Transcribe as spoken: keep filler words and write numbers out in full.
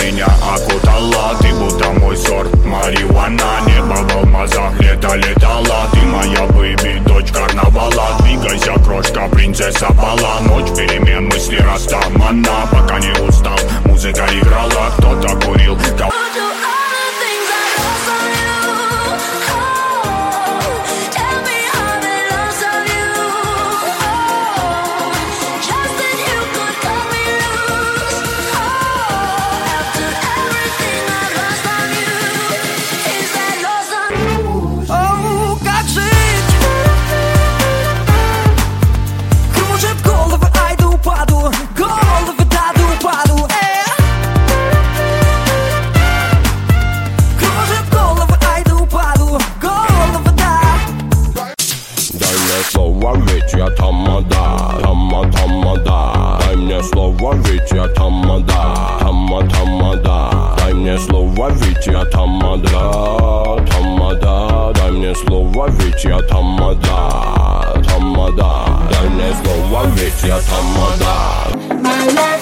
меня окутала. Ты будто мой сорт марихуана. Небо в алмазах, лето летала. Ты моя бэйби, дочь карнавала. Двигайся, крошка, принцесса бала. Ночь перемен, мысли растамана. Пока не устал, музыка играла. Кто-то курил, кого... Слово, ведь я тамада, тама, тамада. Дай мне слово, ведь я тамада, тама, тамада. Дай мне слово, ведь я тамада, тамада. Дай мне слово, ведь я тамада, тамада. Дай мне слово, ведь я тамада.